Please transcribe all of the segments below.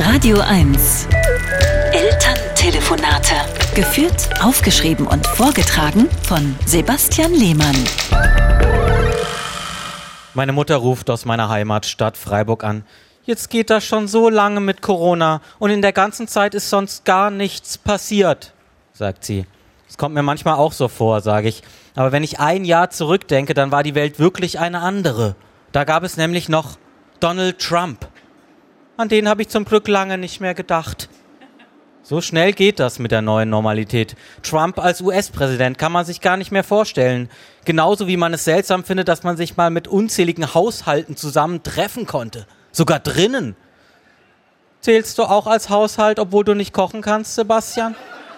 Radio 1. Elterntelefonate. Geführt, aufgeschrieben und vorgetragen von Sebastian Lehmann. Meine Mutter ruft aus meiner Heimatstadt Freiburg an. Jetzt geht das schon so lange mit Corona und in der ganzen Zeit ist sonst gar nichts passiert, sagt sie. Es kommt mir manchmal auch so vor, sage ich. Aber wenn ich ein Jahr zurückdenke, dann war die Welt wirklich eine andere. Da gab es nämlich noch Donald Trump. An den habe ich zum Glück lange nicht mehr gedacht. So schnell geht das mit der neuen Normalität. Trump als US-Präsident kann man sich gar nicht mehr vorstellen. Genauso wie man es seltsam findet, dass man sich mal mit unzähligen Haushalten zusammen treffen konnte. Sogar drinnen. Zählst du auch als Haushalt, obwohl du nicht kochen kannst, Sebastian?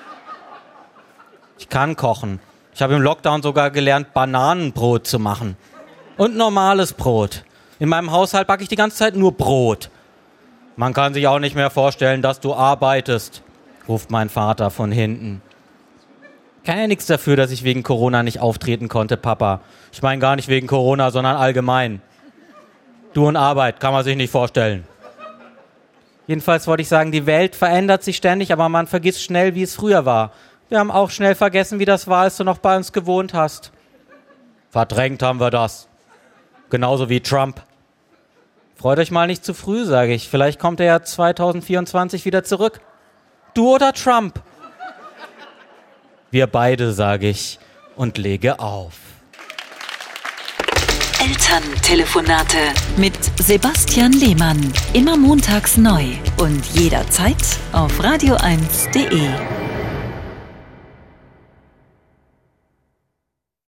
Ich kann kochen. Ich habe im Lockdown sogar gelernt, Bananenbrot zu machen. Und normales Brot. In meinem Haushalt backe ich die ganze Zeit nur Brot. Man kann sich auch nicht mehr vorstellen, dass du arbeitest, ruft mein Vater von hinten. Kann ja nichts dafür, dass ich wegen Corona nicht auftreten konnte, Papa. Ich meine gar nicht wegen Corona, sondern allgemein. Du und Arbeit, kann man sich nicht vorstellen. Jedenfalls wollte ich sagen, die Welt verändert sich ständig, aber man vergisst schnell, wie es früher war. Wir haben auch schnell vergessen, wie das war, als du noch bei uns gewohnt hast. Verdrängt haben wir das. Genauso wie Trump. Freut euch mal nicht zu früh, sage ich. Vielleicht kommt er ja 2024 wieder zurück. Du oder Trump? Wir beide, sage ich und lege auf. Elterntelefonate mit Sebastian Lehmann. Immer montags neu und jederzeit auf radio1.de.